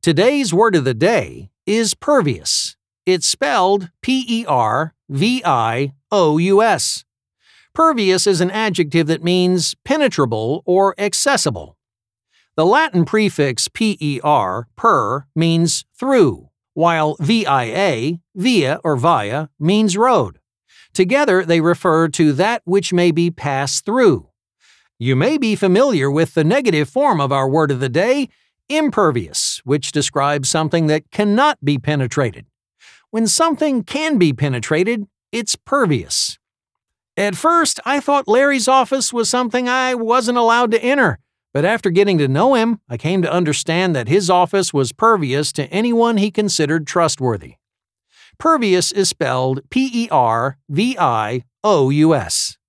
Today's word of the day is pervious. It's spelled P-E-R-V-I-O-U-S. Pervious is an adjective that means penetrable or accessible. The Latin prefix per, means through, while via, via or via, means road. Together they refer to that which may be passed through. You may be familiar with the negative form of our word of the day, impervious, which describes something that cannot be penetrated. When something can be penetrated, it's pervious. At first, I thought Larry's office was something I wasn't allowed to enter, but after getting to know him, I came to understand that his office was pervious to anyone he considered trustworthy. Pervious is spelled P-E-R-V-I-O-U-S.